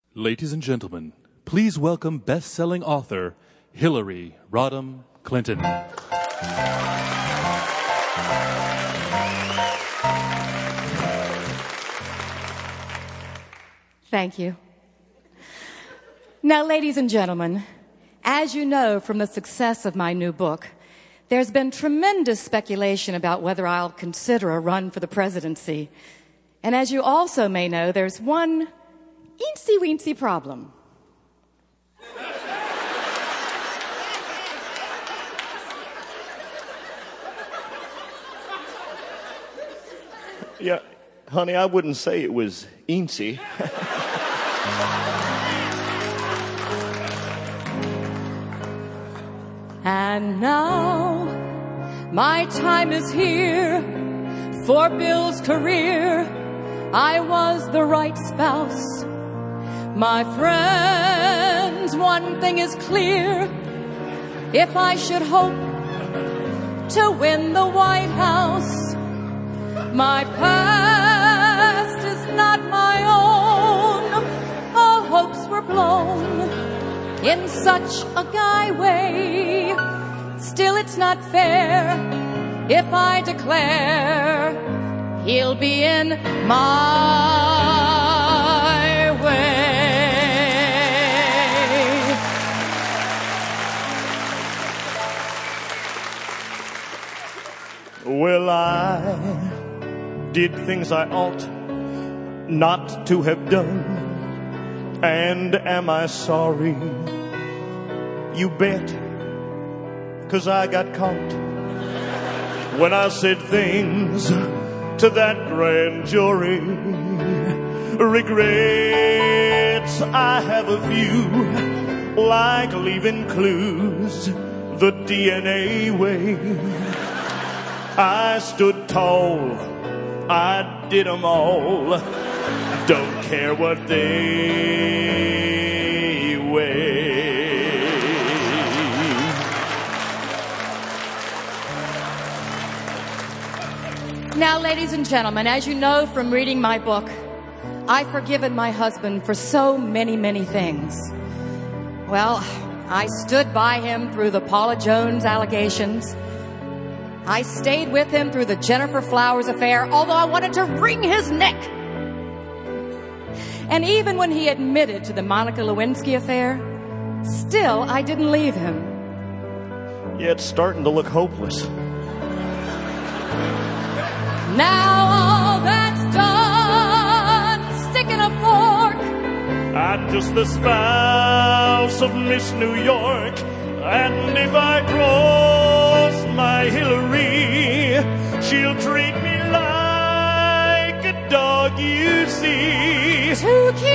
Ladies and gentlemen, please welcome best-selling author Hillary Rodham Clinton. Thank you. Now, ladies and gentlemen, as you know from the success of my new book, there's been tremendous speculation about whether I'll consider a run for the presidency. And as you also may know, there's one eensy-weensy problem. Yeah, honey, I wouldn't say it was eensy. And now my time is here for Bill's career. I was the right spouse. My friends, one thing is clear. If I should hope to win the White House, my past is not my own. All hopes were blown in such a guy way. Still, it's not fair if I declare he'll be in my way. Well, I did things I ought not to have done. And am I sorry? You bet, 'cause I got caught when I said things to that grand jury. Regrets, I have a few, like leaving clues the DNA way. I stood tall, I did 'em all, don't care what they weigh. Now, ladies and gentlemen, as you know from reading my book, I've forgiven my husband for so many, many things. Well, I stood by him through the Paula Jones allegations. I stayed with him through the Jennifer Flowers affair, although I wanted to wring his neck. And even when he admitted to the Monica Lewinsky affair, still I didn't leave him. Yeah, it's starting to look hopeless. Now all that's done, sticking a fork. I'm just the spouse of Miss New York, and if I cross my Hillary, she'll treat me like a dog, you see. Too cute